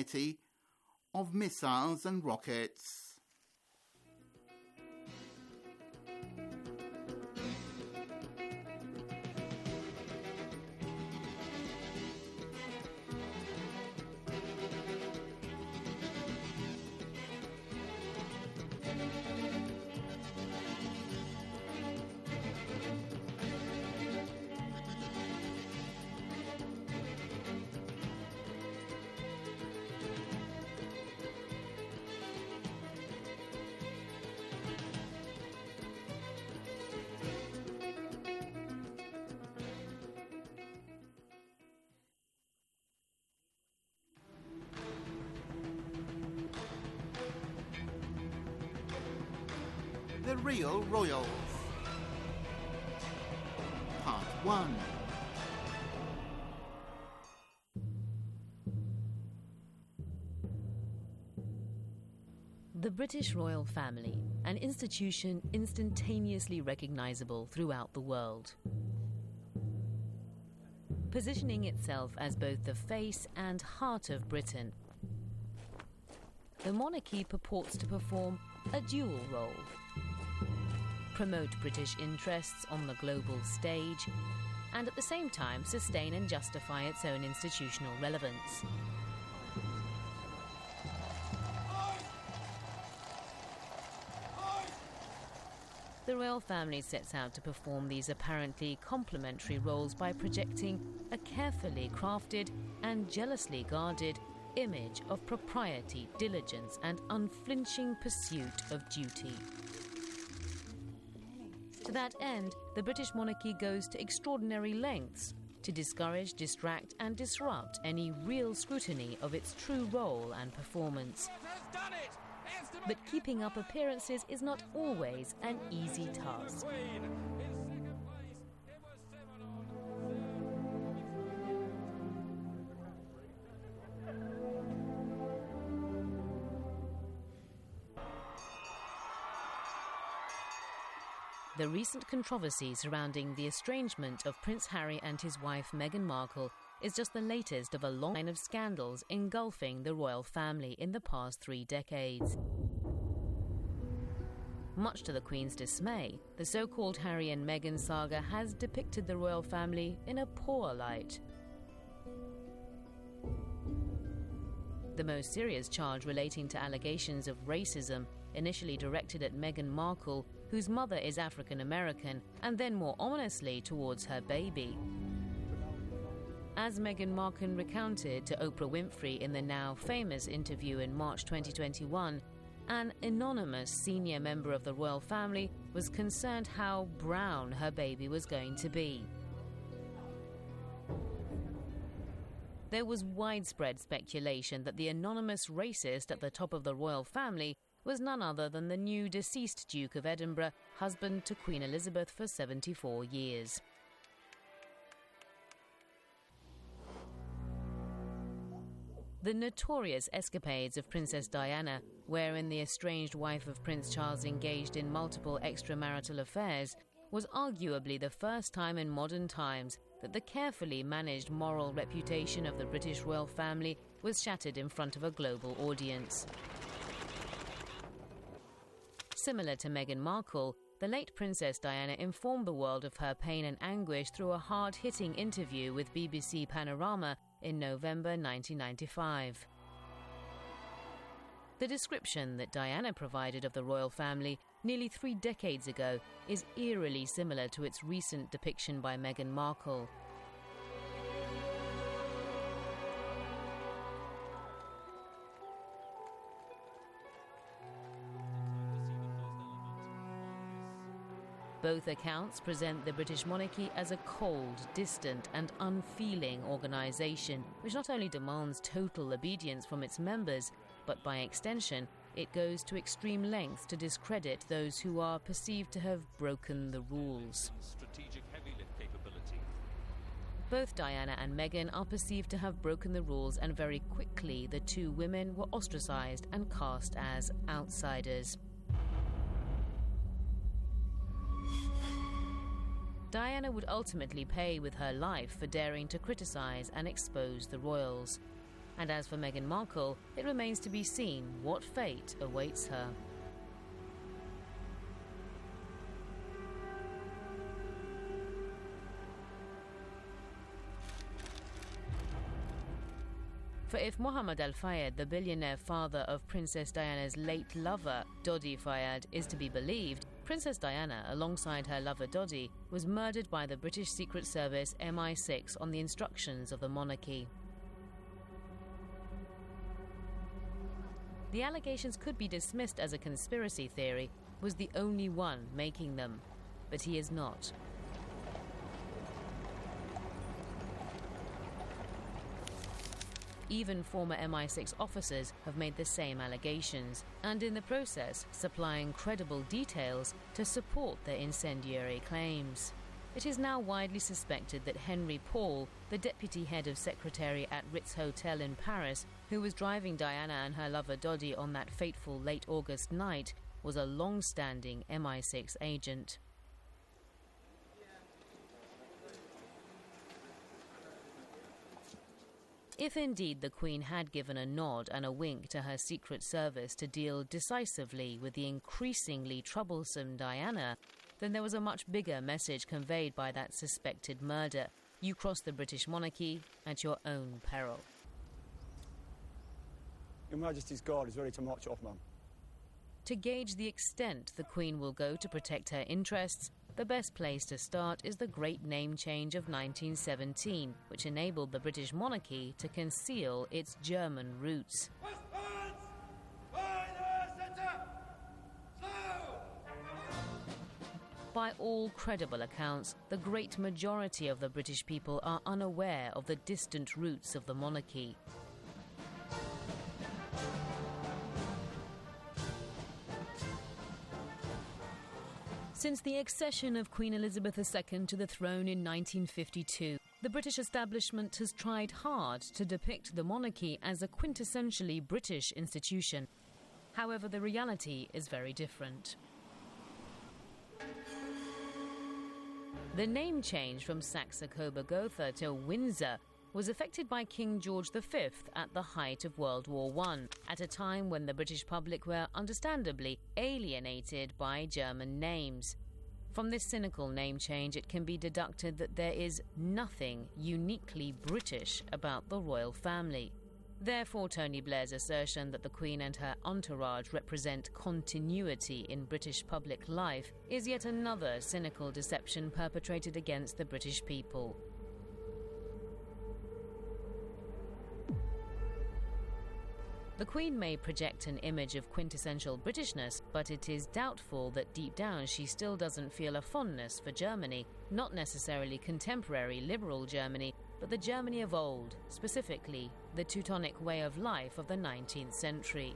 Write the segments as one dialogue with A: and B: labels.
A: variety of missiles and rockets. The Real Royals. Part 1.
B: The British royal family, an institution instantaneously recognisable throughout the world. Positioning itself as both the face and heart of Britain, the monarchy purports to perform a dual role. Promote British interests on the global stage, and at the same time sustain and justify its own institutional relevance. The royal family sets out to perform these apparently complementary roles by projecting a carefully crafted and jealously guarded image of propriety, diligence, and unflinching pursuit of duty. To that end, the British monarchy goes to extraordinary lengths to discourage, distract, and disrupt any real scrutiny of its true role and performance. But keeping up appearances is not always an easy task. The recent controversy surrounding the estrangement of Prince Harry and his wife Meghan Markle is just the latest of a long line of scandals engulfing the royal family in the past 3 decades. Much to the Queen's dismay, the so-called Harry and Meghan saga has depicted the royal family in a poor light. The most serious charge relating to allegations of racism, initially directed at Meghan Markle, whose mother is African American, and then more ominously towards her baby. As Meghan Markle recounted to Oprah Winfrey in the now famous interview in March 2021, an anonymous senior member of the royal family was concerned how brown her baby was going to be. There was widespread speculation that the anonymous racist at the top of the royal family was none other than the new deceased Duke of Edinburgh, husband to Queen Elizabeth for 74 years. The notorious escapades of Princess Diana, wherein the estranged wife of Prince Charles engaged in multiple extramarital affairs, was arguably the first time in modern times that the carefully managed moral reputation of the British royal family was shattered in front of a global audience. Similar to Meghan Markle, the late Princess Diana informed the world of her pain and anguish through a hard-hitting interview with BBC Panorama in November 1995. The description that Diana provided of the royal family nearly 3 decades ago is eerily similar to its recent depiction by Meghan Markle. Both accounts present the British monarchy as a cold, distant and unfeeling organisation, which not only demands total obedience from its members, but by extension, it goes to extreme lengths to discredit those who are perceived to have broken the rules.
C: Strategic heavy lift capability.
B: Both Diana and Meghan are perceived to have broken the rules, and very quickly the two women were ostracised and cast as outsiders. Diana would ultimately pay with her life for daring to criticise and expose the royals. And as for Meghan Markle, it remains to be seen what fate awaits her. For if Mohammed Al Fayed, the billionaire father of Princess Diana's late lover, Dodi Fayed, is to be believed, Princess Diana, alongside her lover Dodi, was murdered by the British Secret Service MI6 on the instructions of the monarchy. The allegations could be dismissed as a conspiracy theory, was the only one making them, but he is not. Even former MI6 officers have made the same allegations, and in the process supplying credible details to support their incendiary claims. It is now widely suspected that Henry Paul, the deputy head of secretary at Ritz Hotel in Paris, who was driving Diana and her lover Dodi on that fateful late August night, was a long-standing MI6 agent. If indeed the Queen had given a nod and a wink to her Secret Service to deal decisively with the increasingly troublesome Diana, then there was a much bigger message conveyed by that suspected murder. You cross the British monarchy at your own peril.
D: Your Majesty's Guard is ready to march off, ma'am.
B: To gauge the extent the Queen will go to protect her interests, the best place to start is the Great Name Change of 1917, which enabled the British monarchy to conceal its German roots. By all credible accounts, the great majority of the British people are unaware of the distant roots of the monarchy. Since the accession of Queen Elizabeth II to the throne in 1952, the British establishment has tried hard to depict the monarchy as a quintessentially British institution. However, the reality is very different. The name change from Saxe-Coburg-Gotha to Windsor was effected by King George V at the height of World War I, at a time when the British public were understandably alienated by German names. From this cynical name change, it can be deducted that there is nothing uniquely British about the royal family. Therefore, Tony Blair's assertion that the Queen and her entourage represent continuity in British public life is yet another cynical deception perpetrated against the British people. The Queen may project an image of quintessential Britishness, but it is doubtful that deep down she still doesn't feel a fondness for Germany, not necessarily contemporary liberal Germany, but the Germany of old, specifically the Teutonic way of life of the 19th century.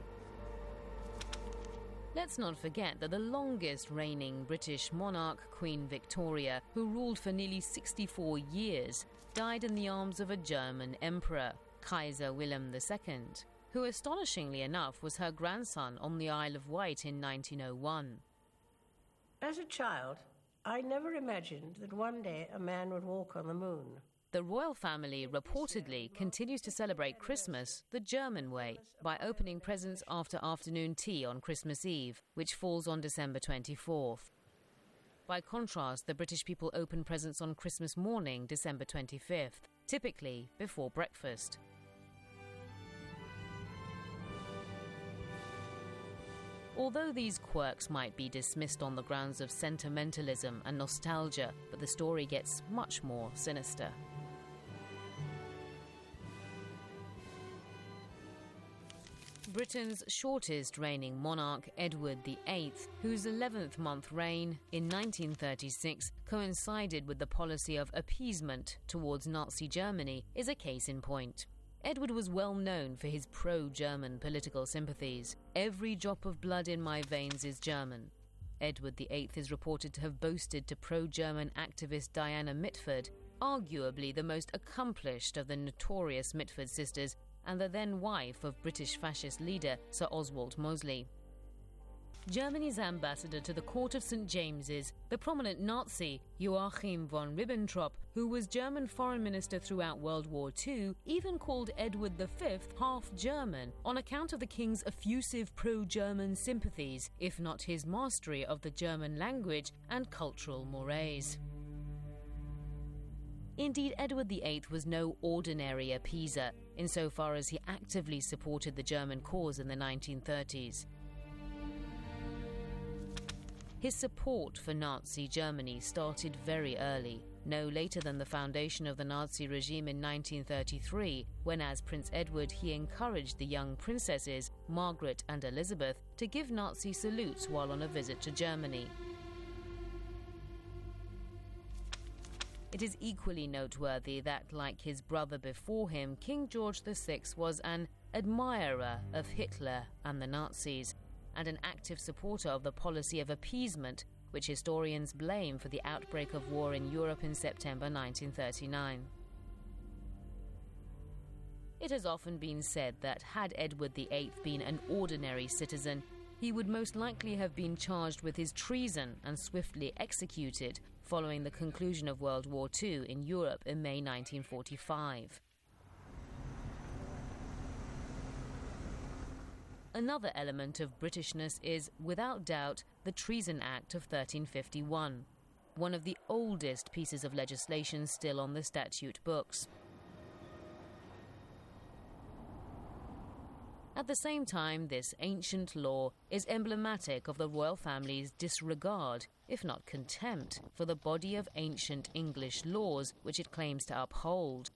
B: Let's not forget that the longest reigning British monarch, Queen Victoria, who ruled for nearly 64 years, died in the arms of a German emperor, Kaiser Wilhelm II. Who astonishingly enough was her grandson on the Isle of Wight in 1901.
E: As a child, I never imagined that one day a man would walk on the moon.
B: The royal family reportedly continues to celebrate Christmas the German way by opening presents after afternoon tea on Christmas Eve, which falls on December 24th. By contrast, the British people open presents on Christmas morning, December 25th, typically before breakfast. Although these quirks might be dismissed on the grounds of sentimentalism and nostalgia, but the story gets much more sinister. Britain's shortest reigning monarch, Edward VIII, whose 11th month reign in 1936 coincided with the policy of appeasement towards Nazi Germany, is a case in point. Edward was well known for his pro-German political sympathies. Every drop of blood in my veins is German. Edward VIII is reported to have boasted to pro-German activist Diana Mitford, arguably the most accomplished of the notorious Mitford sisters and the then wife of British fascist leader Sir Oswald Mosley. Germany's ambassador to the court of St. James's, the prominent Nazi Joachim von Ribbentrop, who was German foreign minister throughout World War II, even called Edward V half German on account of the king's effusive pro-German sympathies, if not his mastery of the German language and cultural mores. Indeed, Edward VIII was no ordinary appeaser, insofar as he actively supported the German cause in the 1930s. His support for Nazi Germany started very early, no later than the foundation of the Nazi regime in 1933, when as Prince Edward he encouraged the young princesses, Margaret and Elizabeth, to give Nazi salutes while on a visit to Germany. It is equally noteworthy that, like his brother before him, King George VI was an admirer of Hitler and the Nazis, and an active supporter of the policy of appeasement, which historians blame for the outbreak of war in Europe in September 1939. It has often been said that had Edward VIII been an ordinary citizen, he would most likely have been charged with his treason and swiftly executed following the conclusion of World War II in Europe in May 1945. Another element of Britishness is, without doubt, the Treason Act of 1351, one of the oldest pieces of legislation still on the statute books. At the same time, this ancient law is emblematic of the royal family's disregard, if not contempt, for the body of ancient English laws which it claims to uphold.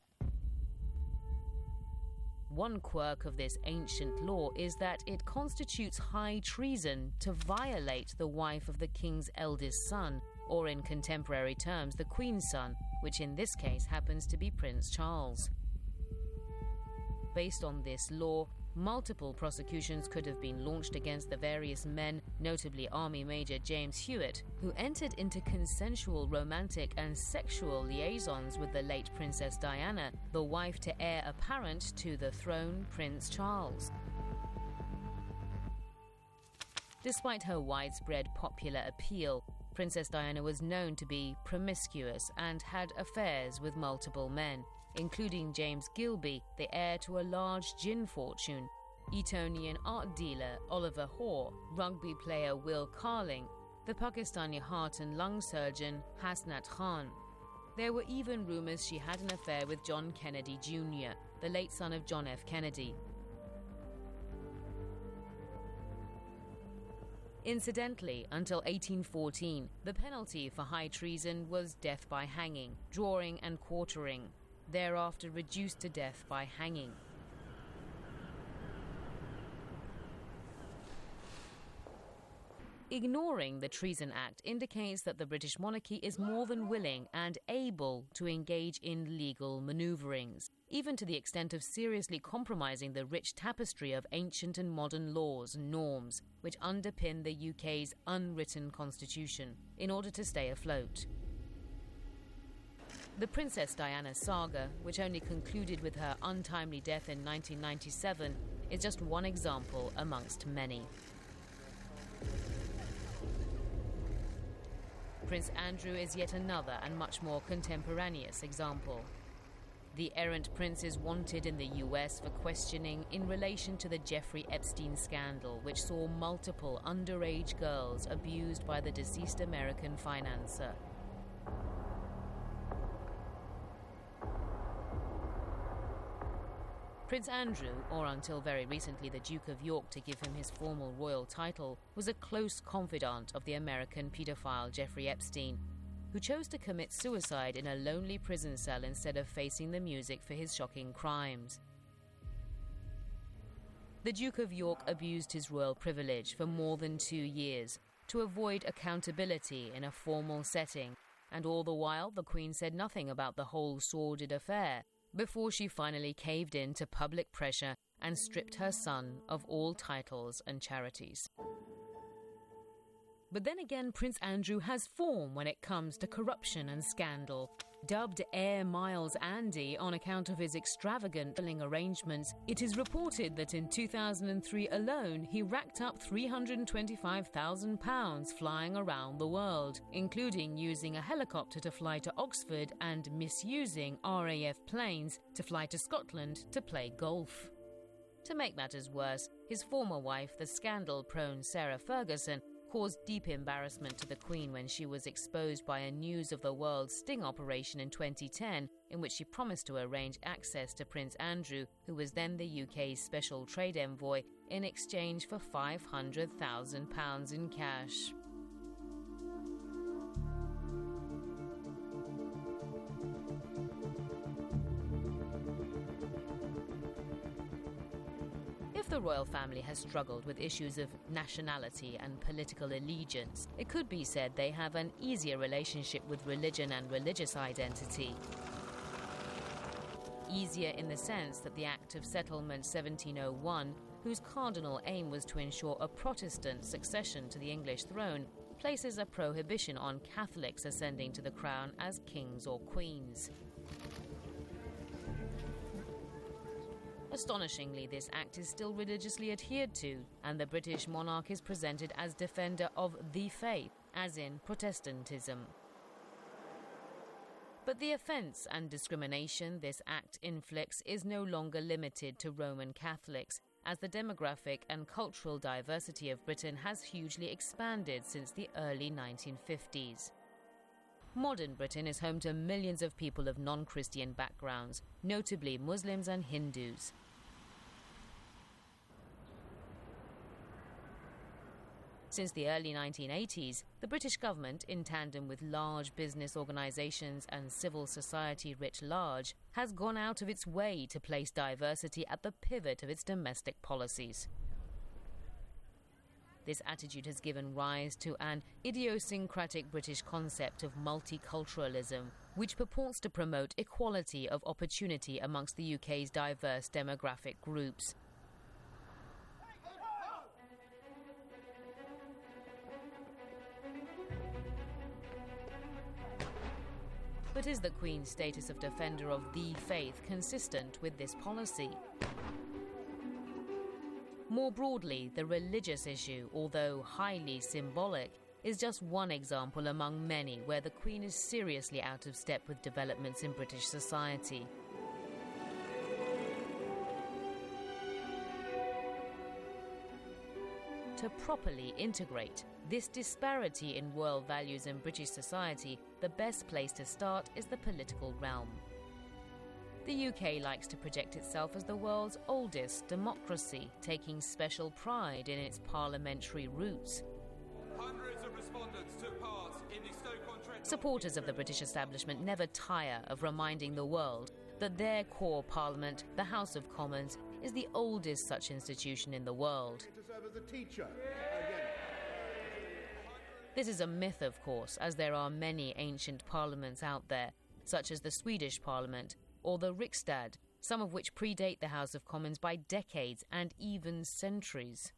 B: One quirk of this ancient law is that it constitutes high treason to violate the wife of the king's eldest son, or in contemporary terms, the Queen's son, which in this case happens to be Prince Charles. Based on this law, multiple prosecutions could have been launched against the various men, notably Army Major James Hewitt, who entered into consensual romantic and sexual liaisons with the late Princess Diana, the wife to heir apparent to the throne, Prince Charles. Despite her widespread popular appeal, Princess Diana was known to be promiscuous and had affairs with multiple men, including James Gilby, the heir to a large gin fortune, Etonian art dealer Oliver Hoare, rugby player Will Carling, the Pakistani heart and lung surgeon Hasnat Khan. There were even rumours she had an affair with John Kennedy Jr., the late son of John F. Kennedy. Incidentally, until 1814, the penalty for high treason was death by hanging, drawing and quartering, thereafter reduced to death by hanging. Ignoring the Treason Act indicates that the British monarchy is more than willing and able to engage in legal manoeuvrings, even to the extent of seriously compromising the rich tapestry of ancient and modern laws and norms which underpin the UK's unwritten constitution, in order to stay afloat. The Princess Diana saga, which only concluded with her untimely death in 1997, is just one example amongst many. Prince Andrew is yet another and much more contemporaneous example. The errant prince is wanted in the US for questioning in relation to the Jeffrey Epstein scandal, which saw multiple underage girls abused by the deceased American financier. Prince Andrew, or until very recently the Duke of York to give him his formal royal title, was a close confidant of the American paedophile Jeffrey Epstein, who chose to commit suicide in a lonely prison cell instead of facing the music for his shocking crimes. The Duke of York abused his royal privilege for more than 2 years to avoid accountability in a formal setting, and all the while the Queen said nothing about the whole sordid affair, before she finally caved in to public pressure and stripped her son of all titles and charities. But then again, Prince Andrew has form when it comes to corruption and scandal. Dubbed Air Miles Andy on account of his extravagant travelling arrangements, it is reported that in 2003 alone he racked up £325,000 flying around the world, including using a helicopter to fly to Oxford and misusing RAF planes to fly to Scotland to play golf. To make matters worse, his former wife, the scandal-prone Sarah Ferguson, caused deep embarrassment to the Queen when she was exposed by a News of the World sting operation in 2010, in which she promised to arrange access to Prince Andrew, who was then the UK's special trade envoy, in exchange for £500,000 in cash. The royal family has struggled with issues of nationality and political allegiance. It could be said they have an easier relationship with religion and religious identity. Easier in the sense that the Act of Settlement 1701, whose cardinal aim was to ensure a Protestant succession to the English throne, places a prohibition on Catholics ascending to the crown as kings or queens. Astonishingly, this act is still religiously adhered to, and the British monarch is presented as defender of the faith, as in Protestantism. But the offence and discrimination this act inflicts is no longer limited to Roman Catholics, as the demographic and cultural diversity of Britain has hugely expanded since the early 1950s. Modern Britain is home to millions of people of non-Christian backgrounds, notably Muslims and Hindus. Since the early 1980s, the British government, in tandem with large business organisations and civil society writ large, has gone out of its way to place diversity at the pivot of its domestic policies. This attitude has given rise to an idiosyncratic British concept of multiculturalism, which purports to promote equality of opportunity amongst the UK's diverse demographic groups. But is the Queen's status of defender of the faith consistent with this policy? More broadly, the religious issue, although highly symbolic, is just one example among many where the Queen is seriously out of step with developments in British society. To properly integrate this disparity in royal values in British society, the best place to start is the political realm. The UK likes to project itself as the world's oldest democracy, taking special pride in its parliamentary roots.
C: Hundreds of respondents took part in the Stoke-on-Trent.
B: Supporters of the British establishment never tire of reminding the world that their core parliament, the House of Commons, is the oldest such institution in the world.
A: To serve as a teacher.
B: This is a myth, of course, as there are many ancient parliaments out there, such as the Swedish Parliament or the Riksdag, some of which predate the House of Commons by decades and even centuries.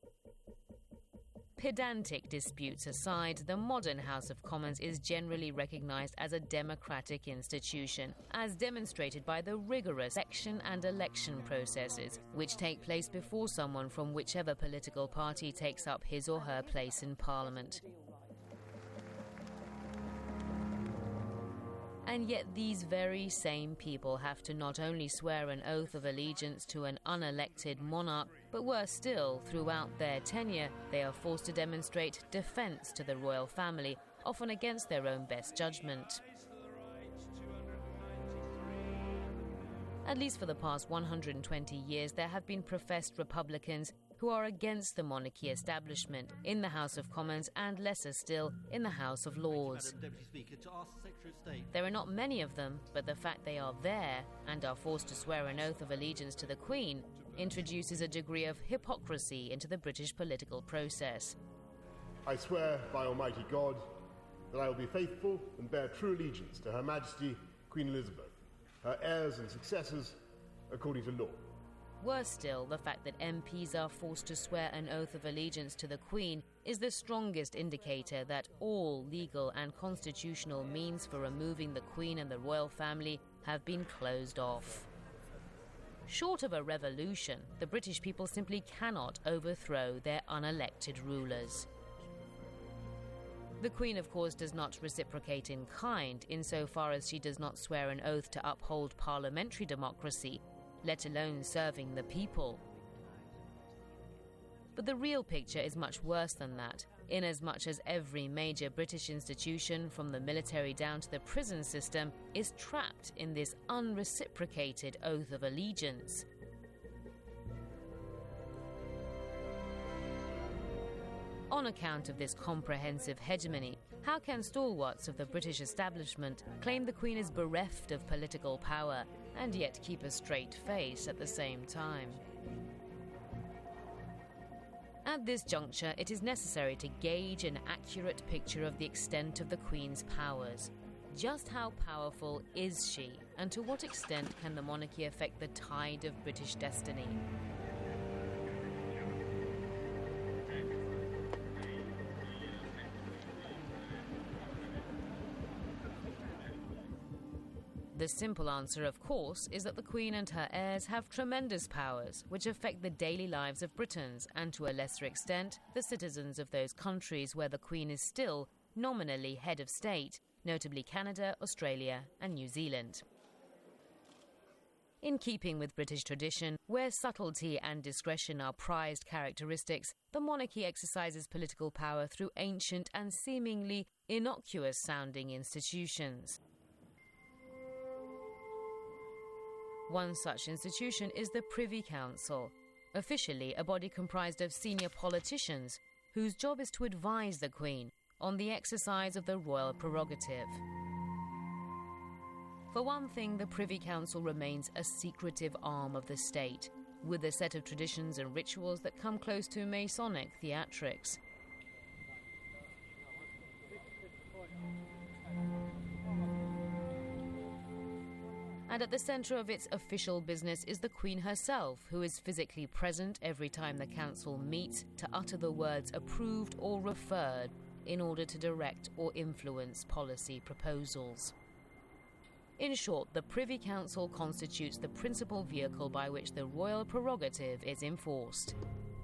B: Pedantic disputes aside, the modern House of Commons is generally recognised as a democratic institution, as demonstrated by the rigorous election and election processes, which take place before someone from whichever political party takes up his or her place in Parliament. And yet these very same people have to not only swear an oath of allegiance to an unelected monarch, but worse still, throughout their tenure, they are forced to demonstrate defence to the royal family, often against their own best judgment. At least for the past 120 years, there have been professed Republicans who are against the monarchy establishment in the House of Commons and, lesser still, in the House of Lords. There are not many of them, but the fact they are there and are forced to swear an oath of allegiance to the Queen introduces a degree of hypocrisy into the British political process.
F: I swear by Almighty God that I will be faithful and bear true allegiance to Her Majesty Queen Elizabeth, her heirs and successors, according to law.
B: Worse still, the fact that MPs are forced to swear an oath of allegiance to the Queen is the strongest indicator that all legal and constitutional means for removing the Queen and the royal family have been closed off. Short of a revolution, the British people simply cannot overthrow their unelected rulers. The Queen, of course, does not reciprocate in kind insofar as she does not swear an oath to uphold parliamentary democracy, let alone serving the people. But the real picture is much worse than that, inasmuch as every major British institution, from the military down to the prison system, is trapped in this unreciprocated oath of allegiance. On account of this comprehensive hegemony, how can stalwarts of the British establishment claim the Queen is bereft of political power and yet keep a straight face at the same time? At this juncture, it is necessary to gauge an accurate picture of the extent of the Queen's powers. Just how powerful is she, and to what extent can the monarchy affect the tide of British destiny? The simple answer, of course, is that the Queen and her heirs have tremendous powers which affect the daily lives of Britons and, to a lesser extent, the citizens of those countries where the Queen is still nominally head of state, notably Canada, Australia and New Zealand. In keeping with British tradition, where subtlety and discretion are prized characteristics, the monarchy exercises political power through ancient and seemingly innocuous-sounding institutions. One such institution is the Privy Council, officially a body comprised of senior politicians whose job is to advise the Queen on the exercise of the royal prerogative. For one thing, the Privy Council remains a secretive arm of the state, with a set of traditions and rituals that come close to Masonic theatrics. And at the centre of its official business is the Queen herself, who is physically present every time the council meets to utter the words approved or referred in order to direct or influence policy proposals. In short, the Privy Council constitutes the principal vehicle by which the royal prerogative is enforced.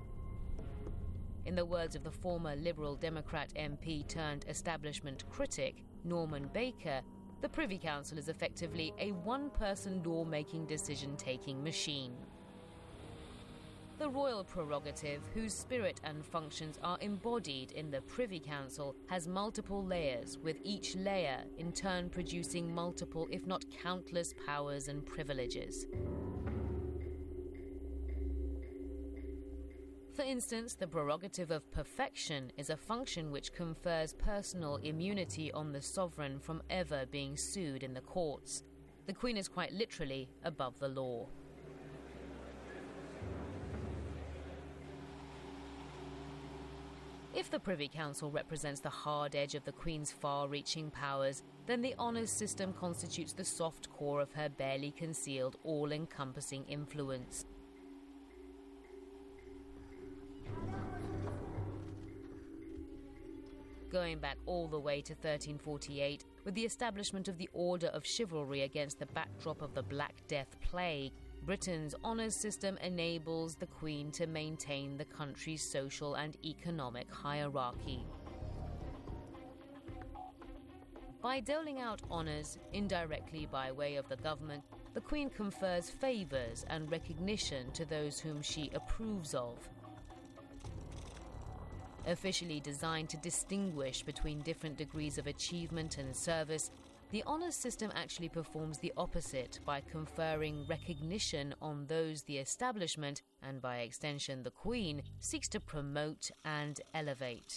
B: In the words of the former Liberal Democrat MP turned establishment critic Norman Baker, the Privy Council is effectively a one-person law-making decision-taking machine. The royal prerogative, whose spirit and functions are embodied in the Privy Council, has multiple layers, with each layer in turn producing multiple, if not countless, powers and privileges. For instance, the prerogative of perfection is a function which confers personal immunity on the sovereign from ever being sued in the courts. The Queen is quite literally above the law. If the Privy Council represents the hard edge of the Queen's far-reaching powers, then the honours system constitutes the soft core of her barely concealed, all-encompassing influence. Going back all the way to 1348, with the establishment of the Order of Chivalry against the backdrop of the Black Death Plague, Britain's honours system enables the Queen to maintain the country's social and economic hierarchy. By doling out honours, indirectly by way of the government, the Queen confers favours and recognition to those whom she approves of. Officially designed to distinguish between different degrees of achievement and service, the honours system actually performs the opposite by conferring recognition on those the establishment, and by extension the Queen, seeks to promote and elevate.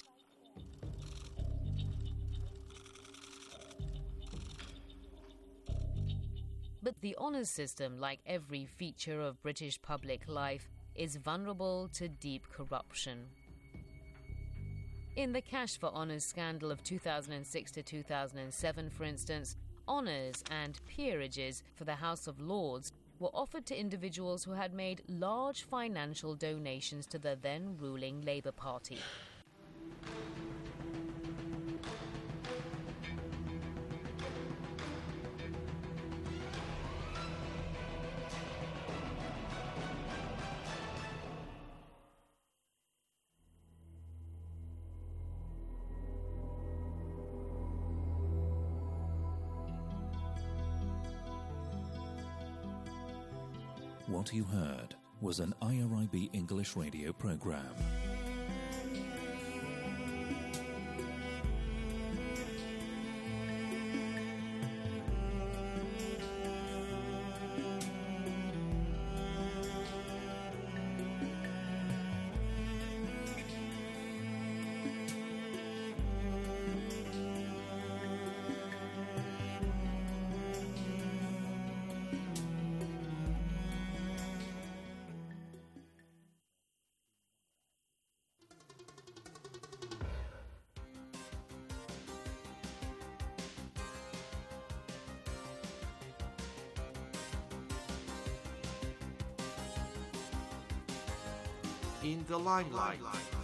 B: But the honours system, like every feature of British public life, is vulnerable to deep corruption. In the Cash for Honours scandal of 2006 to 2007, for instance, honours and peerages for the House of Lords were offered to individuals who had made large financial donations to the then ruling Labour Party.
G: What you heard was an IRIB English radio programme.
A: In the limelight.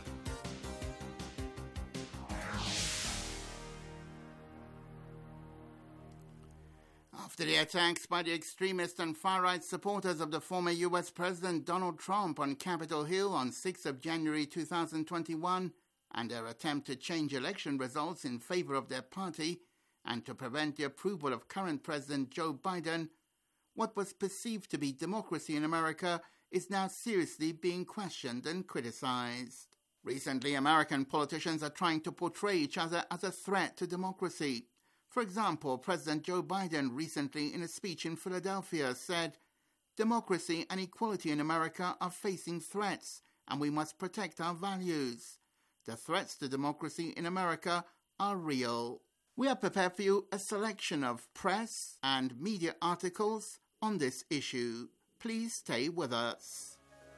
A: After the attacks by the extremist and far-right supporters of the former US President Donald Trump on Capitol Hill on 6th of January 2021 and their attempt to change election results in favor of their party and to prevent the approval of current President Joe Biden, what was perceived to be democracy in America is now seriously being questioned and criticized. Recently, American politicians are trying to portray each other as a threat to democracy. For example, President Joe Biden recently in a speech in Philadelphia said, "Democracy and equality in America are facing threats, and we must protect our values. The threats to democracy in America are real." We are prepared for you a selection of press and media articles on this issue. Please stay with us.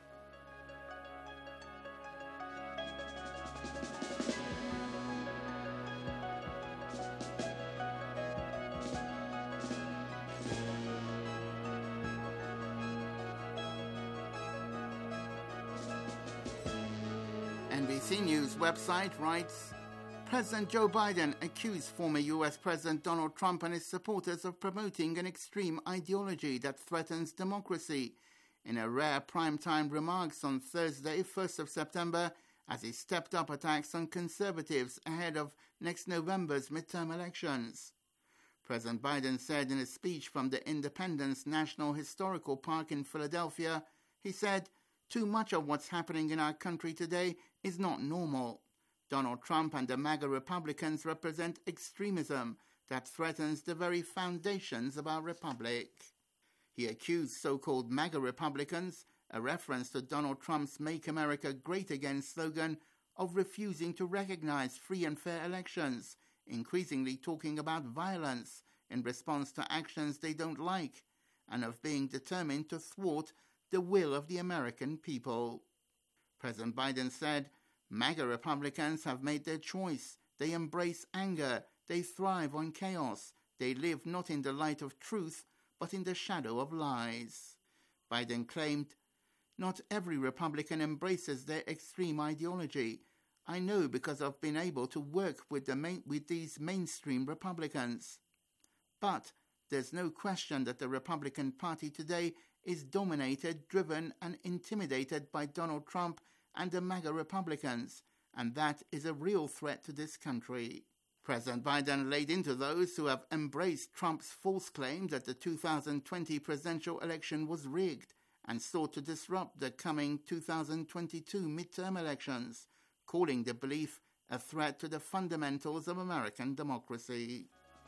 A: NBC News website writes, President Joe Biden accused former U.S. President Donald Trump and his supporters of promoting an extreme ideology that threatens democracy in a rare primetime remarks on Thursday, 1st of September, as he stepped up attacks on conservatives ahead of next November's midterm elections. President Biden said in a speech from the Independence National Historical Park in Philadelphia, he said, "Too much of what's happening in our country today is not normal. Donald Trump and the MAGA Republicans represent extremism that threatens the very foundations of our republic." He accused so-called MAGA Republicans, a reference to Donald Trump's Make America Great Again slogan, of refusing to recognize free and fair elections, increasingly talking about violence in response to actions they don't like, and of being determined to thwart the will of the American people. President Biden said, MAGA Republicans have made their choice. They embrace anger. They thrive on chaos. They live not in the light of truth, but in the shadow of lies. Biden claimed, "Not every Republican embraces their extreme ideology. I know because I've been able to work with these mainstream Republicans. But there's no question that the Republican Party today is dominated, driven, and intimidated by Donald Trump and the MAGA Republicans, and that is a real threat to this country." President Biden laid into those who have embraced Trump's false claim that the 2020 presidential election was rigged and sought to disrupt the coming 2022 midterm elections, calling the belief a threat to the fundamentals of American democracy.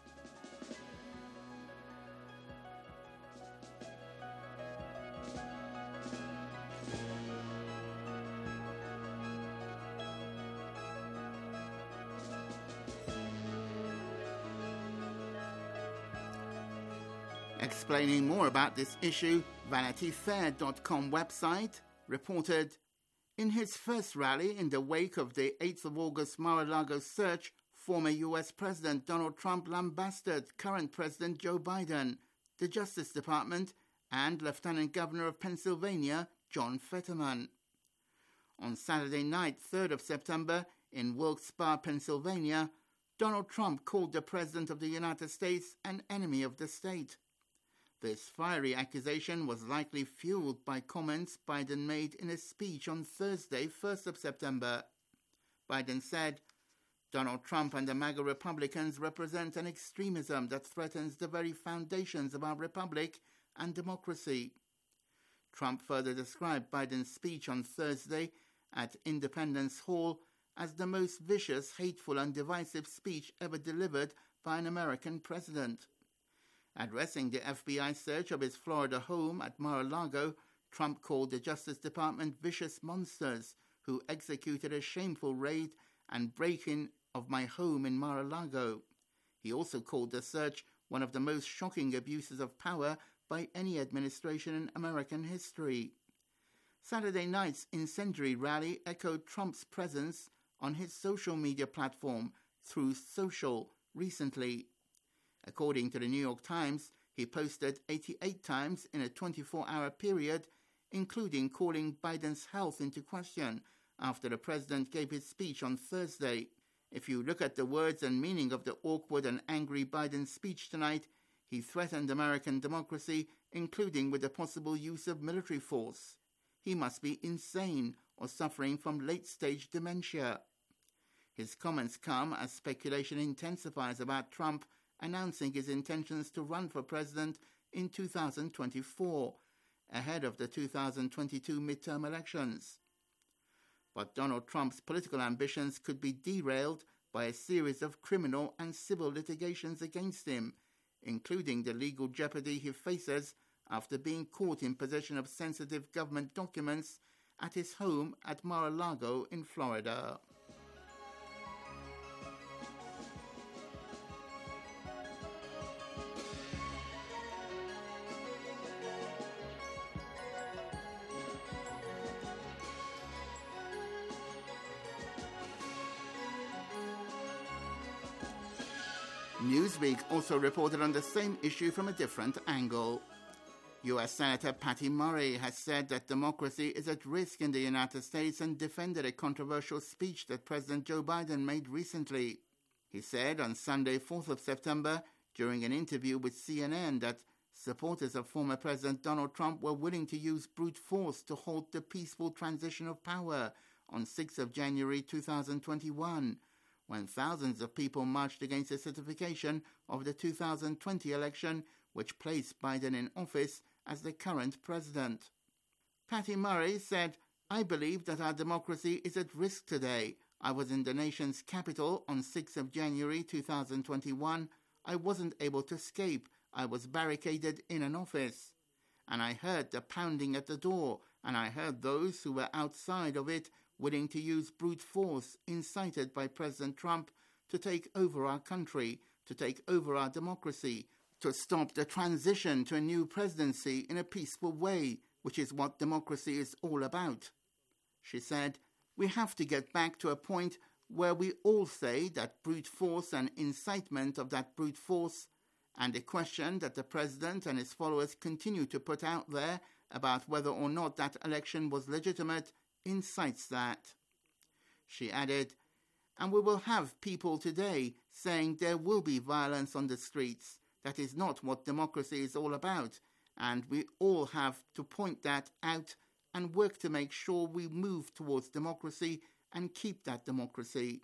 A: Explaining more about this issue, VanityFair.com website reported, in his first rally in the wake of the 8th of August Mar-a-Lago search, former U.S. President Donald Trump lambasted current President Joe Biden. The Justice Department and Lieutenant Governor of Pennsylvania, John Fetterman. On Saturday night, 3rd of September, in Wilkes-Barre, Pennsylvania, Donald Trump called the President of the United States an enemy of the state. This fiery accusation was likely fueled by comments Biden made in a speech on Thursday, 1st of September. Biden said, "Donald Trump and the MAGA Republicans represent an extremism that threatens the very foundations of our republic and democracy." Trump further described Biden's speech on Thursday at Independence Hall as the most vicious, hateful, and divisive speech ever delivered by an American president. Addressing the FBI search of his Florida home at Mar-a-Lago, Trump called the Justice Department vicious monsters who executed a shameful raid and break-in of my home in Mar-a-Lago. He also called the search one of the most shocking abuses of power by any administration in American history. Saturday night's incendiary rally echoed Trump's presence on his social media platform, Truth Social, recently. According to the New York Times, he posted 88 times in a 24-hour period, including calling Biden's health into question after the president gave his speech on Thursday. If you look at the words and meaning of the awkward and angry Biden speech tonight, he threatened American democracy, including with the possible use of military force. He must be insane or suffering from late-stage dementia. His comments come as speculation intensifies about Trump announcing his intentions to run for president in 2024, ahead of the 2022 midterm elections. But Donald Trump's political ambitions could be derailed by a series of criminal and civil litigations against him, including the legal jeopardy he faces after being caught in possession of sensitive government documents at his home at Mar-a-Lago in Florida. Newsweek also reported on the same issue from a different angle. U.S. Senator Patty Murray has said that democracy is at risk in the United States and defended a controversial speech that President Joe Biden made recently. He said on Sunday, 4th of September, during an interview with CNN, that supporters of former President Donald Trump were willing to use brute force to halt the peaceful transition of power on 6th of January 2021, when thousands of people marched against the certification of the 2020 election, which placed Biden in office as the current president. Patty Murray said, "I believe that our democracy is at risk today. I was in the nation's capital on 6th of January 2021. I wasn't able to escape. I was barricaded in an office. And I heard the pounding at the door, and I heard those who were outside of it willing to use brute force incited by President Trump to take over our country, to take over our democracy, to stop the transition to a new presidency in a peaceful way, which is what democracy is all about." She said, "We have to get back to a point where we all say that brute force and incitement of that brute force, and the question that the president and his followers continue to put out there about whether or not that election was legitimate incites that." She added, "And we will have people today saying there will be violence on the streets. That is not what democracy is all about, and we all have to point that out and work to make sure we move towards democracy and keep that democracy."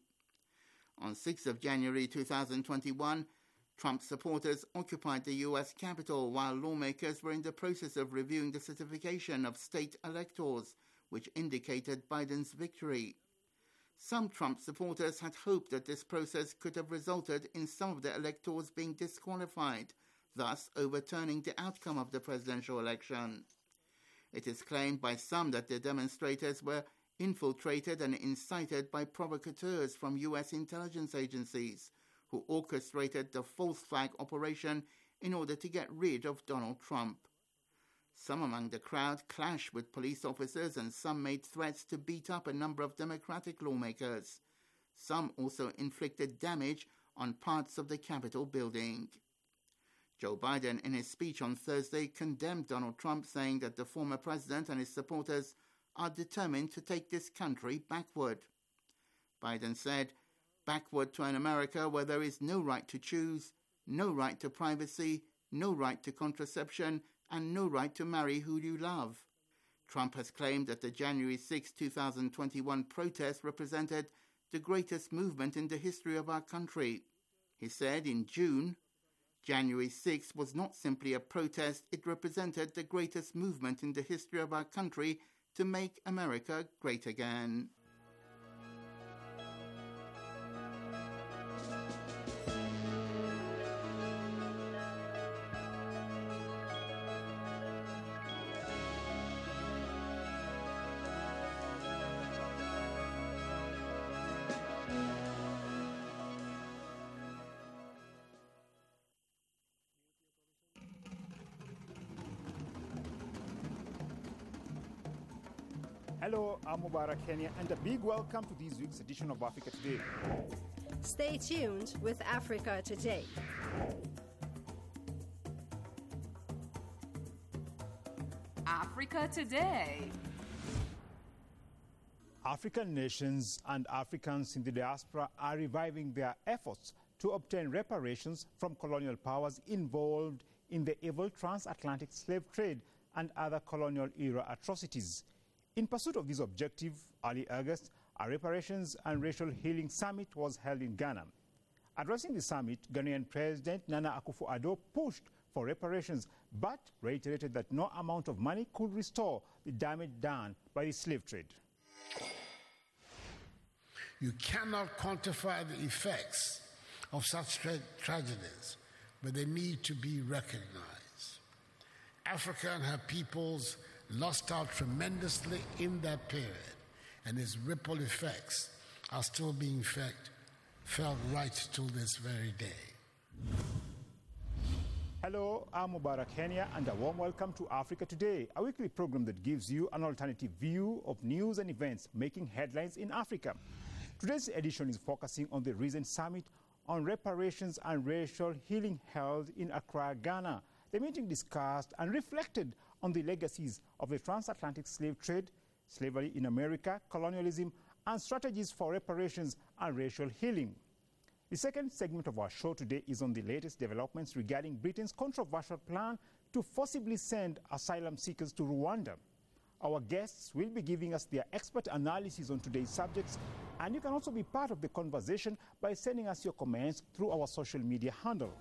A: On 6th of January 2021, Trump supporters occupied the U.S. Capitol while lawmakers were in the process of reviewing the certification of state electors, which indicated Biden's victory. Some Trump supporters had hoped that this process could have resulted in some of the electors being disqualified, thus overturning the outcome of the presidential election. It is claimed by some that the demonstrators were infiltrated and incited by provocateurs from U.S. intelligence agencies, who orchestrated the false flag operation in order to get rid of Donald Trump. Some among the crowd clashed with police officers, and some made threats to beat up a number of Democratic lawmakers. Some also inflicted damage on parts of the Capitol building. Joe Biden, in his speech on Thursday, condemned Donald Trump, saying that the former president and his supporters are determined to take this country backward. Biden said, "Backward to an America where there is no right to choose, no right to privacy, no right to contraception, and no right to marry who you love." Trump has claimed that the January 6, 2021 protest represented the greatest movement in the history of our country. He said in June, "January 6 was not simply a protest, it represented the greatest movement in the history of our country to make America great again."
H: Hello, I'm Mubarak Kenya, and a big welcome to this week's edition of Africa Today.
I: Stay tuned with Africa Today.
J: Africa Today.
H: African nations and Africans in the diaspora are reviving their efforts to obtain reparations from colonial powers involved in the evil transatlantic slave trade and other colonial-era atrocities. In pursuit of this objective, early August, a Reparations and Racial Healing Summit was held in Ghana. Addressing the summit, Ghanaian President Nana Akufo-Addo pushed for reparations, but reiterated that no amount of money could restore the damage done by the slave trade.
K: You cannot quantify the effects of such tragedies, but they need to be recognized. Africa and her peoples lost out tremendously in that period, and its ripple effects are still being felt right till this very day.
H: Hello, I'm Mubarak Kenya, and a warm welcome to Africa Today, a weekly program that gives you an alternative view of news and events making headlines in Africa. Today's edition is focusing on the recent summit on reparations and racial healing held in Accra, Ghana. The meeting discussed and reflected on the legacies of the transatlantic slave trade, slavery in America, colonialism, and strategies for reparations and racial healing. The second segment of our show today is on the latest developments regarding Britain's controversial plan to forcibly send asylum seekers to Rwanda. Our guests will be giving us their expert analysis on today's subjects, and you can also be part of the conversation by sending us your comments through our social media handle.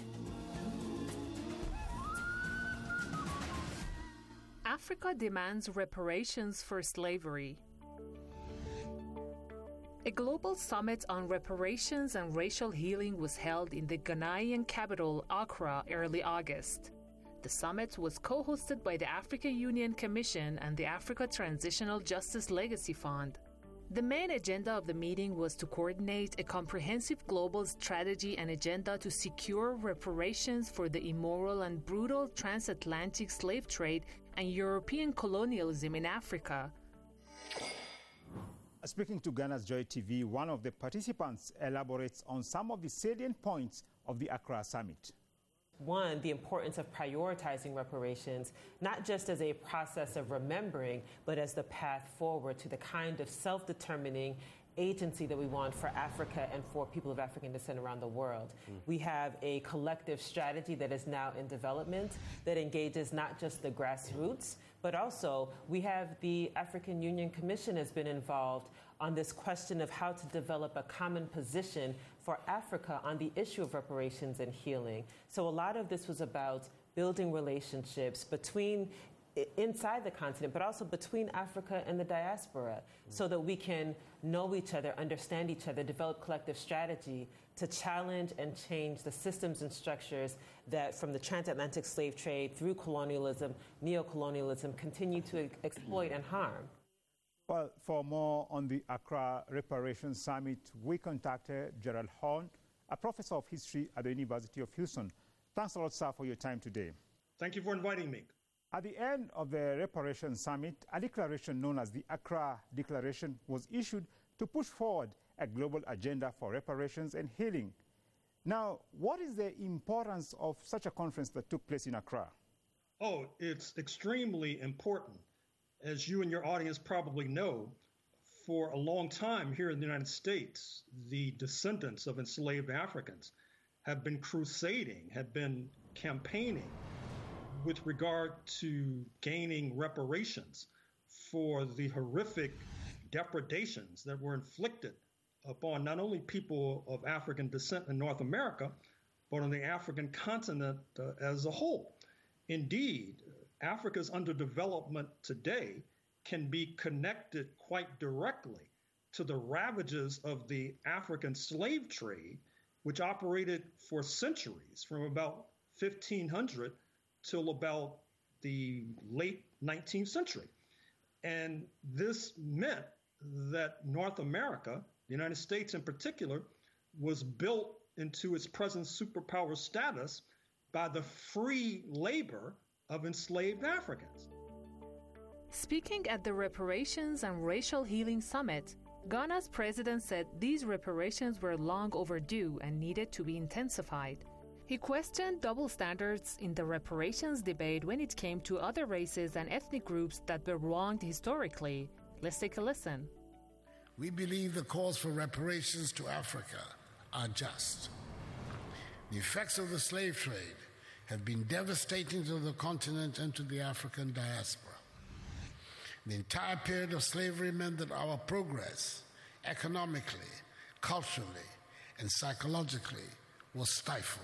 J: Africa demands reparations for slavery. A global summit on reparations and racial healing was held in the Ghanaian capital, Accra, early August. The summit was co-hosted by the African Union Commission and the Africa Transitional Justice Legacy Fund. The main agenda of the meeting was to coordinate a comprehensive global strategy and agenda to secure reparations for the immoral and brutal transatlantic slave trade and European colonialism in Africa.
H: Speaking to Ghana's Joy TV, one of the participants elaborates on some of the salient points of the Accra Summit.
L: One, the importance of prioritizing reparations, not just as a process of remembering, but as the path forward to the kind of self-determining agency that we want for Africa and for people of African descent around the world. We have a collective strategy that is now in development that engages not just the grassroots, but also we have the African Union Commission has been involved on this question of how to develop a common position for Africa on the issue of reparations and healing. So a lot of this was about building relationships inside the continent, but also between Africa and the diaspora, so that we can know each other, understand each other, develop collective strategy to challenge and change the systems and structures that from the transatlantic slave trade through colonialism, neocolonialism, continue to exploit and harm.
H: Well, for more on the Accra Reparations Summit, we contacted Gerald Horn, a professor of history at the University of Houston. Thanks a lot, sir, for your time today.
M: Thank you for inviting me.
H: At the end of the Reparations Summit, a declaration known as the Accra Declaration was issued to push forward a global agenda for reparations and healing. Now, what is the importance of such a conference that took place in Accra?
M: Oh, it's extremely important. As you and your audience probably know, for a long time here in the United States, the descendants of enslaved Africans have been crusading, have been campaigning with regard to gaining reparations for the horrific depredations that were inflicted upon not only people of African descent in North America, but on the African continent as a whole. Indeed, Africa's underdevelopment today can be connected quite directly to the ravages of the African slave trade, which operated for centuries, from about 1500 till about the late 19th century. And this meant that North America, the United States in particular, was built into its present superpower status by the free labor of enslaved Africans.
J: Speaking at the Reparations and Racial Healing Summit, Ghana's president said these reparations were long overdue and needed to be intensified. He questioned double standards in the reparations debate when it came to other races and ethnic groups that were wronged historically. Let's take a listen.
K: We believe the calls for reparations to Africa are just. The effects of the slave trade have been devastating to the continent and to the African diaspora. The entire period of slavery meant that our progress, economically, culturally, and psychologically, was stifled.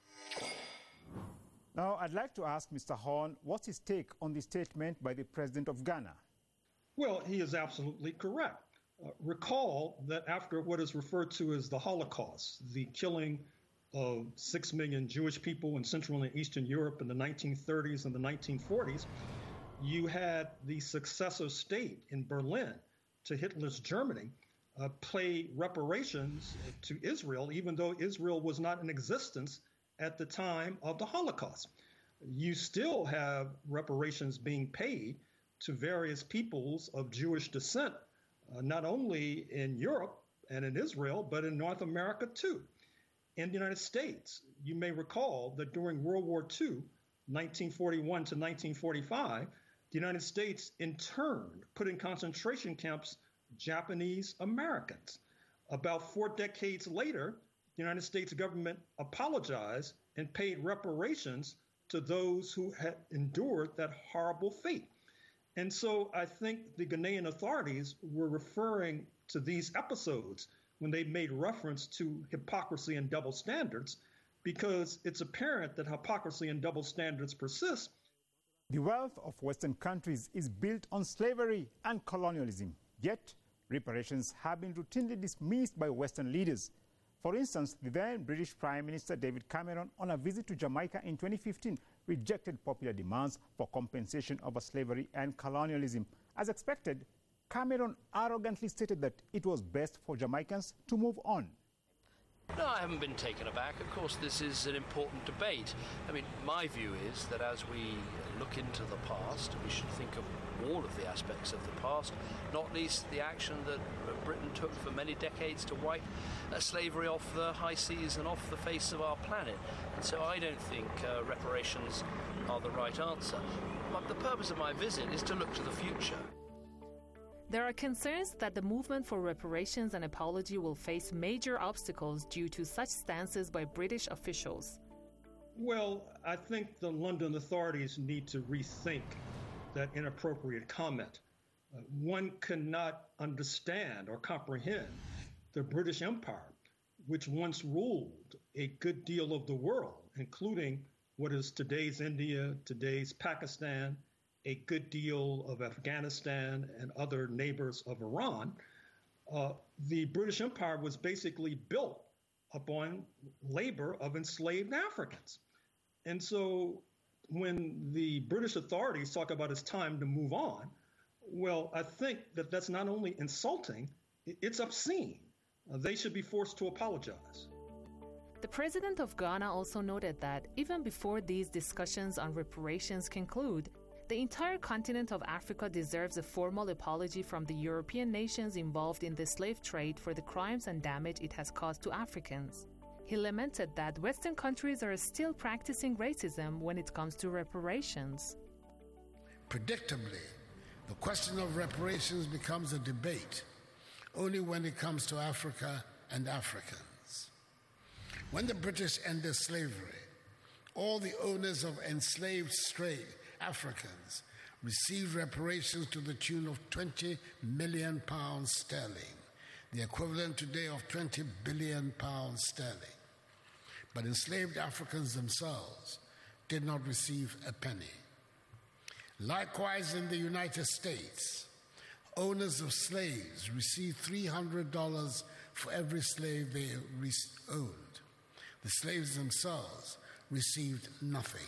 H: Now, I'd like to ask Mr. Horn, what's his take on the statement by the President of Ghana?
M: Well, he is absolutely correct. Recall that after what is referred to as the Holocaust, the killing of 6 million Jewish people in Central and Eastern Europe in the 1930s and the 1940s, you had the successor state in Berlin to Hitler's Germany pay reparations to Israel, even though Israel was not in existence at the time of the Holocaust. You still have reparations being paid to various peoples of Jewish descent, not only in Europe and in Israel, but in North America too. In the United States, you may recall that during World War II, 1941 to 1945, the United States interned, put in concentration camps, Japanese Americans. About 4 decades later, the United States government apologized and paid reparations to those who had endured that horrible fate. And so I think the Ghanaian authorities were referring to these episodes when they made reference to hypocrisy and double standards, because it's apparent that hypocrisy and double standards persist.
H: The wealth of Western countries is built on slavery and colonialism, yet reparations have been routinely dismissed by Western leaders. For instance, the then British Prime Minister David Cameron, on a visit to Jamaica in 2015, rejected popular demands for compensation over slavery and colonialism. As expected, Cameron arrogantly stated that it was best for Jamaicans to move on.
N: No, I haven't been taken aback. Of course, this is an important debate. I mean, my view is that as we look into the past, we should think of all of the aspects of the past, not least the action that Britain took for many decades to wipe slavery off the high seas and off the face of our planet. And so I don't think reparations are the right answer. But the purpose of my visit is to look to the future.
J: There are concerns that the movement for reparations and apology will face major obstacles due to such stances by British officials.
M: Well, I think the London authorities need to rethink that inappropriate comment. One cannot understand or comprehend the British Empire, which once ruled a good deal of the world, including what is today's India, today's Pakistan, a good deal of Afghanistan and other neighbors of Iran. The British Empire was basically built upon labor of enslaved Africans. And so when the British authorities talk about it's time to move on, well, I think that that's not only insulting, it's obscene. They should be forced to apologize.
J: The president of Ghana also noted that even before these discussions on reparations conclude, the entire continent of Africa deserves a formal apology from the European nations involved in the slave trade for the crimes and damage it has caused to Africans. He lamented that Western countries are still practicing racism when it comes to reparations.
K: Predictably, the question of reparations becomes a debate only when it comes to Africa and Africans. When the British ended slavery, all the owners of enslaved stray Africans received reparations to the tune of £20 million sterling, the equivalent today of £20 billion sterling. But enslaved Africans themselves did not receive a penny. Likewise, in the United States, owners of slaves received $300 for every slave they owned. The slaves themselves received nothing.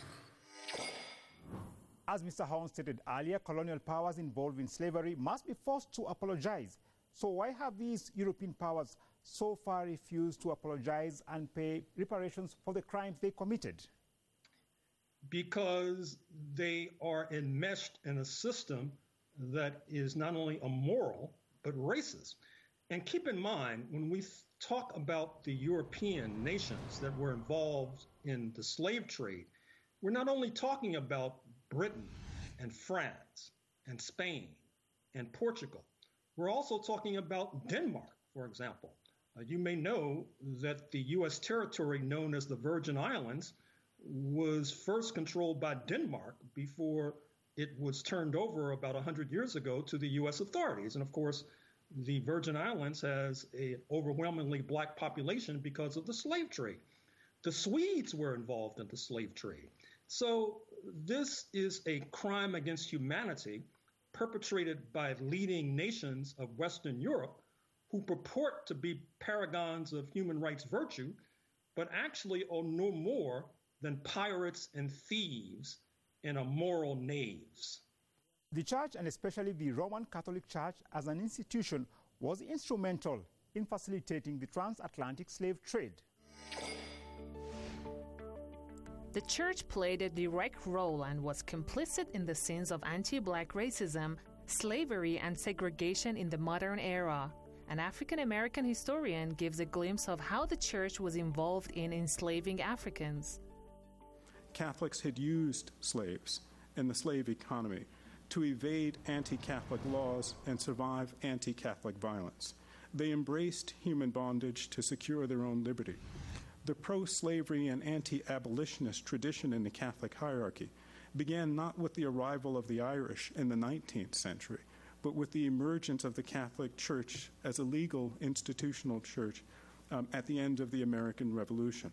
H: As Mr. Horn stated earlier, colonial powers involved in slavery must be forced to apologize. So why have these European powers so far refused to apologize and pay reparations for the crimes they committed?
M: Because they are enmeshed in a system that is not only immoral, but racist. And keep in mind, when we talk about the European nations that were involved in the slave trade, we're not only talking about Britain and France and Spain and Portugal. We're also talking about Denmark, for example. You may know that the U.S. territory known as the Virgin Islands was first controlled by Denmark before it was turned over about 100 years ago to the U.S. authorities. And of course, the Virgin Islands has an overwhelmingly black population because of the slave trade. The Swedes were involved in the slave trade. So this is a crime against humanity perpetrated by leading nations of Western Europe who purport to be paragons of human rights virtue, but actually are no more than pirates and thieves and immoral knaves.
H: The Church, and especially the Roman Catholic Church as an institution, was instrumental in facilitating the transatlantic slave trade.
J: The Church played a direct role and was complicit in the sins of anti-black racism, slavery, and segregation in the modern era. An African-American historian gives a glimpse of how the Church was involved in enslaving Africans.
O: Catholics had used slaves and the slave economy to evade anti-Catholic laws and survive anti-Catholic violence. They embraced human bondage to secure their own liberty. The pro-slavery and anti-abolitionist tradition in the Catholic hierarchy began not with the arrival of the Irish in the 19th century, but with the emergence of the Catholic Church as a legal institutional church at the end of the American Revolution.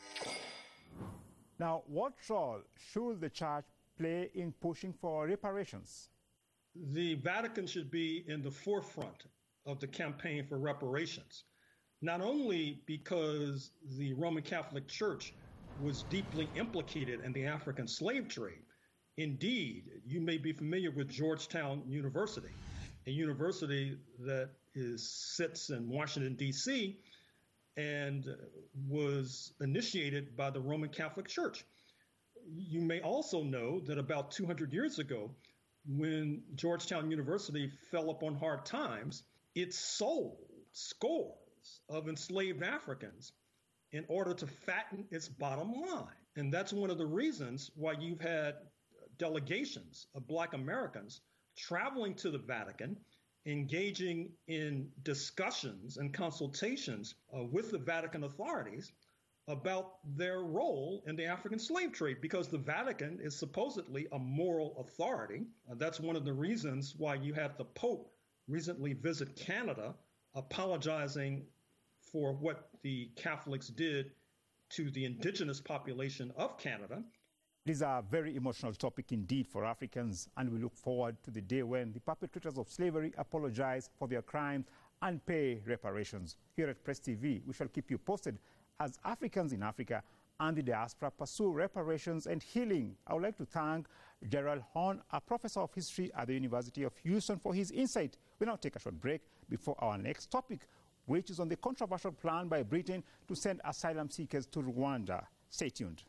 H: Now, what role should the Church play in pushing for reparations?
M: The Vatican should be in the forefront of the campaign for reparations, not only because the Roman Catholic Church was deeply implicated in the African slave trade. Indeed, you may be familiar with Georgetown University, a university that sits in Washington, D.C., and was initiated by the Roman Catholic Church. You may also know that about 200 years ago, when Georgetown University fell upon hard times, it sold scores of enslaved Africans in order to fatten its bottom line. And that's one of the reasons why you've had delegations of Black Americans traveling to the Vatican, engaging in discussions and consultations with the Vatican authorities about their role in the African slave trade, because the Vatican is supposedly a moral authority. That's one of the reasons why you had the Pope recently visit Canada, apologizing for what the Catholics did to the indigenous population of Canada.
H: It is a very emotional topic indeed for Africans, and we look forward to the day when the perpetrators of slavery apologize for their crimes and pay reparations. Here at Press TV, we shall keep you posted as Africans in Africa and the diaspora pursue reparations and healing. I would like to thank Gerald Horn, a professor of history at the University of Houston, for his insight. We'll now take a short break before our next topic, which is on the controversial plan by Britain to send asylum seekers to Rwanda. Stay tuned.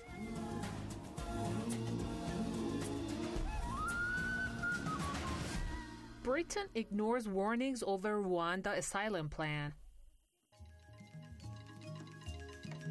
J: Britain ignores warnings over Rwanda asylum plan.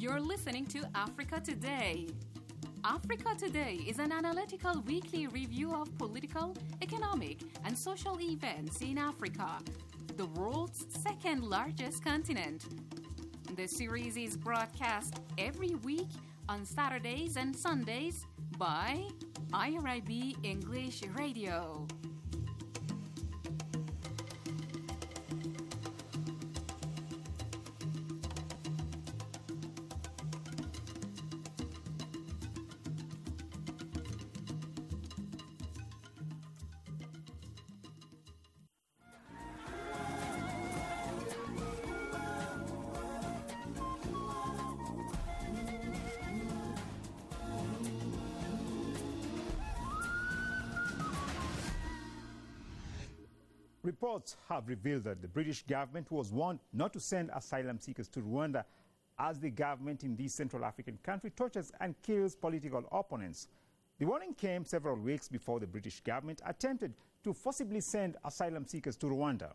P: You're listening to Africa Today. Africa Today is an analytical weekly review of political, economic, and social events in Africa, the world's second largest continent. The series is broadcast every week on Saturdays and Sundays by IRIB English Radio.
H: Reports have revealed that the British government was warned not to send asylum seekers to Rwanda as the government in this Central African country tortures and kills political opponents. The warning came several weeks before the British government attempted to forcibly send asylum seekers to Rwanda.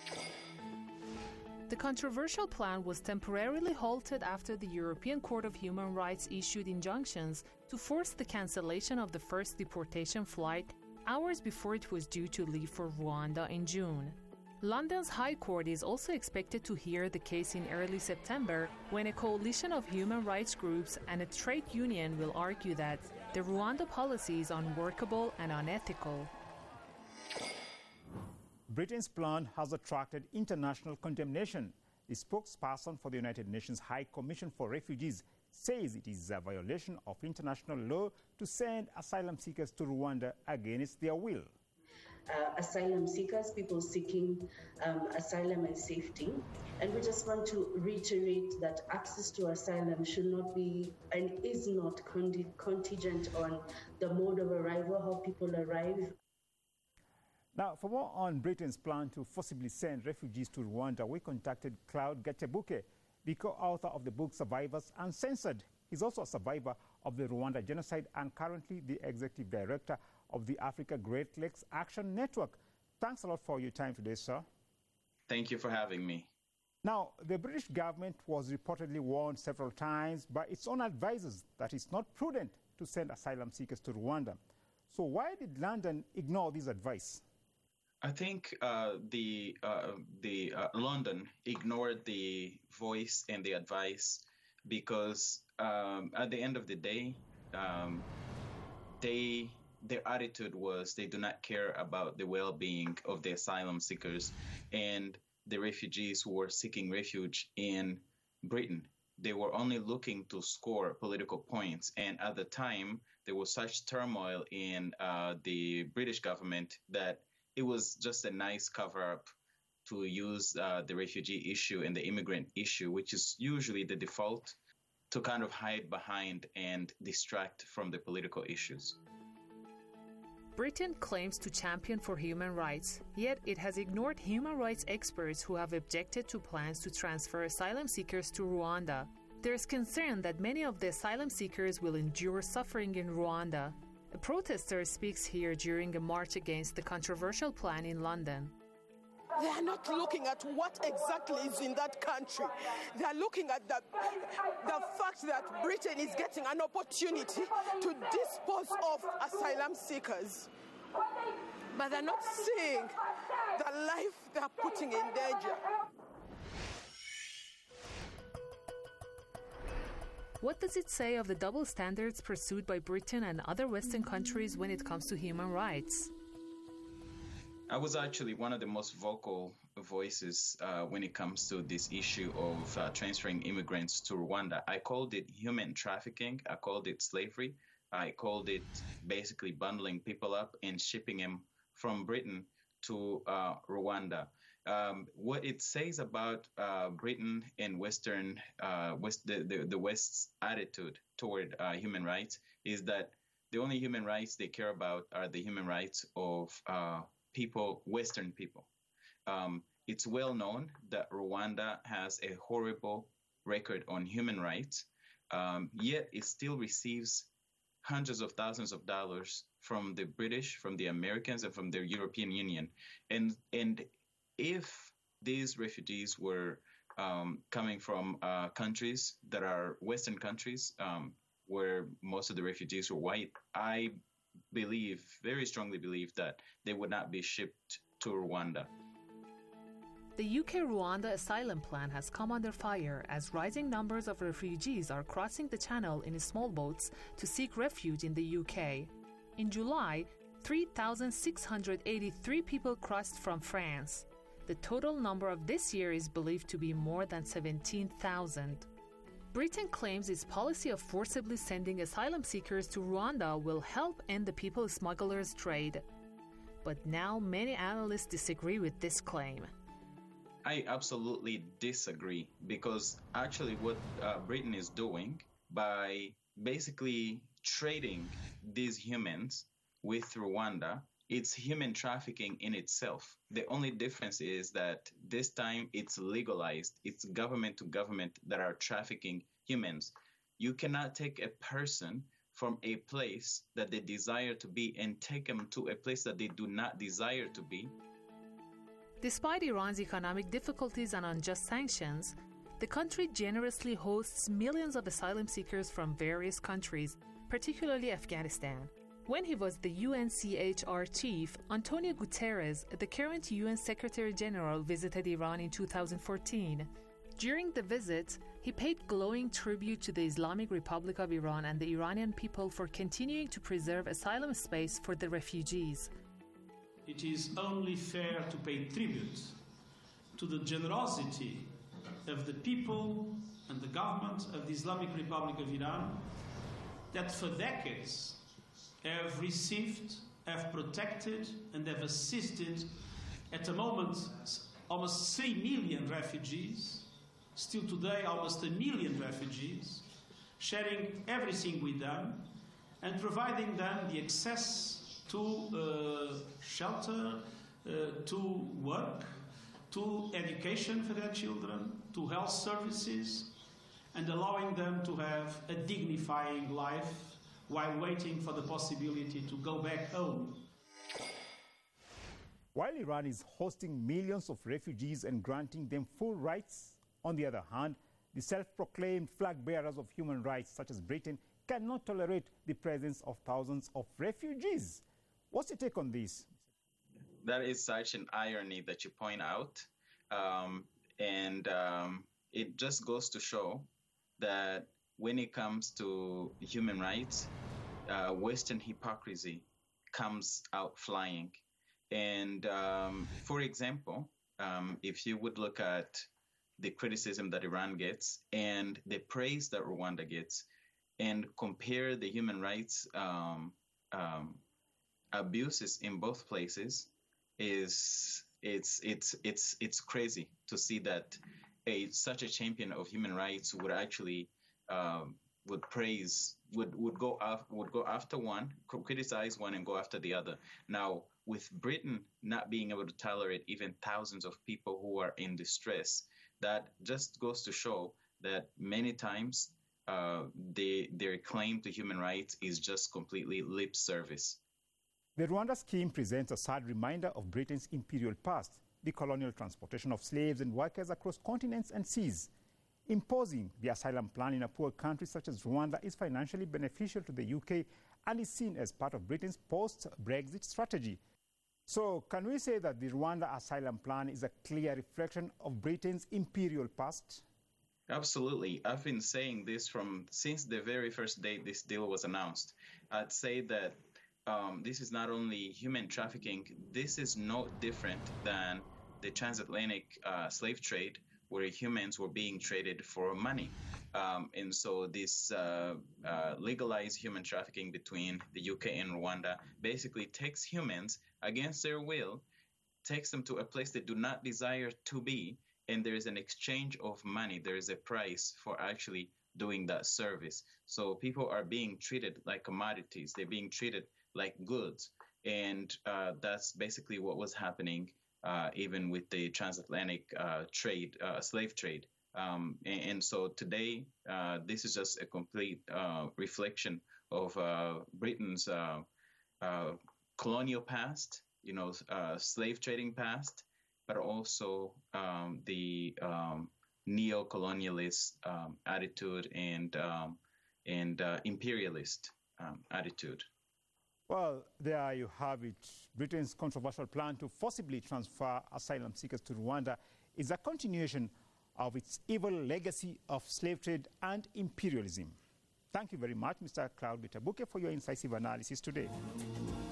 J: The controversial plan was temporarily halted after the European Court of Human Rights issued injunctions to force the cancellation of the first deportation flight hours before it was due to leave for Rwanda in June. London's High Court is also expected to hear the case in early September, when a coalition of human rights groups and a trade union will argue that the Rwanda policy is unworkable and unethical.
H: Britain's plan has attracted international condemnation. The spokesperson for the United Nations High Commission for Refugees says it is a violation of international law to send asylum seekers to Rwanda against their will.
Q: Asylum seekers, people seeking asylum and safety. And we just want to reiterate that access to asylum should not be and is not contingent on the mode of arrival, how people arrive.
H: Now, for more on Britain's plan to forcibly send refugees to Rwanda, we contacted Claude Gachebuke, the co-author of the book Survivors Uncensored. He's also a survivor of the Rwanda genocide and currently the executive director of the Africa Great Lakes Action Network. Thanks a lot for your time today, sir.
R: Thank you for having me.
H: Now, the British government was reportedly warned several times by its own advisors that it's not prudent to send asylum seekers to Rwanda. So why did London ignore this advice?
R: I think London ignored the voice and the advice because at the end of the day, their attitude was they do not care about the well-being of the asylum seekers and the refugees who were seeking refuge in Britain. They were only looking to score political points. And at the time, there was such turmoil in the British government that it was just a nice cover-up to use the refugee issue and the immigrant issue, which is usually the default, to kind of hide behind and distract from the political issues.
J: Britain claims to champion for human rights, yet it has ignored human rights experts who have objected to plans to transfer asylum seekers to Rwanda. There is concern that many of the asylum seekers will endure suffering in Rwanda. A protester speaks here during a march against the controversial plan in London.
S: They are not looking at what exactly is in that country. They are looking at the fact that Britain is getting an opportunity to dispose of asylum seekers. But they're not seeing the life they are putting in danger.
J: What does it say of the double standards pursued by Britain and other Western countries when it comes to human rights?
R: I was actually one of the most vocal voices when it comes to this issue of transferring immigrants to Rwanda. I called it human trafficking. I called it slavery. I called it basically bundling people up and shipping them from Britain to Rwanda. What it says about Britain and the West's attitude toward human rights is that the only human rights they care about are the human rights of people, Western people. It's well known that Rwanda has a horrible record on human rights, yet it still receives hundreds of thousands of dollars from the British, from the Americans, and from the European Union. And if these refugees were coming from countries that are Western countries, where most of the refugees were white, I very strongly believe that they would not be shipped to Rwanda.
J: The UK-Rwanda asylum plan has come under fire as rising numbers of refugees are crossing the channel in small boats to seek refuge in the UK. In July, 3,683 people crossed from France. The total number of this year is believed to be more than 17,000. Britain claims its policy of forcibly sending asylum seekers to Rwanda will help end the people smugglers' trade. But now many analysts disagree with this claim.
R: I absolutely disagree, because actually what Britain is doing by basically trading these humans with Rwanda, it's human trafficking in itself. The only difference is that this time it's legalized. It's government to government that are trafficking humans. You cannot take a person from a place that they desire to be and take them to a place that they do not desire to be.
J: Despite Iran's economic difficulties and unjust sanctions, the country generously hosts millions of asylum seekers from various countries, particularly Afghanistan. When he was the UNCHR chief, Antonio Guterres, the current UN Secretary General, visited Iran in 2014. During the visit, he paid glowing tribute to the Islamic Republic of Iran and the Iranian people for continuing to preserve asylum space for the refugees.
T: It is only fair to pay tribute to the generosity of the people and the government of the Islamic Republic of Iran that for decades have received, have protected, and have assisted at the moment almost 3 million refugees, still today almost 1 million refugees, sharing everything with them and providing them the access to shelter, to work, to education for their children, to health services, and allowing them to have a dignifying life while waiting for the possibility to go back home.
H: While Iran is hosting millions of refugees and granting them full rights, on the other hand, the self-proclaimed flag bearers of human rights, such as Britain, cannot tolerate the presence of thousands of refugees. What's your take on this?
R: That is such an irony that you point out. It just goes to show that when it comes to human rights, Western hypocrisy comes out flying. And for example, if you would look at the criticism that Iran gets and the praise that Rwanda gets, and compare the human rights abuses in both places, it's crazy to see that such a champion of human rights would actually would go after one, criticize one, and go after the other. Now, with Britain not being able to tolerate even thousands of people who are in distress, that just goes to show that many times their claim to human rights is just completely lip service.
H: The Rwanda scheme presents a sad reminder of Britain's imperial past, the colonial transportation of slaves and workers across continents and seas. Imposing the asylum plan in a poor country such as Rwanda is financially beneficial to the UK and is seen as part of Britain's post-Brexit strategy. So, can we say that the Rwanda asylum plan is a clear reflection of Britain's imperial past?
R: Absolutely. I've been saying this since the very first day this deal was announced. I'd say that this is not only human trafficking, this is no different than the transatlantic slave trade, where humans were being traded for money. And so this legalized human trafficking between the UK and Rwanda basically takes humans against their will, takes them to a place they do not desire to be, and there is an exchange of money. There is a price for actually doing that service. So people are being treated like commodities. They're being treated like goods. And that's basically what was happening even with the transatlantic slave trade. And so today, this is just a complete reflection of Britain's colonial past, slave trading past, but also the neo-colonialist attitude and imperialist attitude.
H: Well, there you have it. Britain's controversial plan to forcibly transfer asylum seekers to Rwanda is a continuation of its evil legacy of slave trade and imperialism. Thank you very much, Mr. Claude Bitabuke, for your incisive analysis today.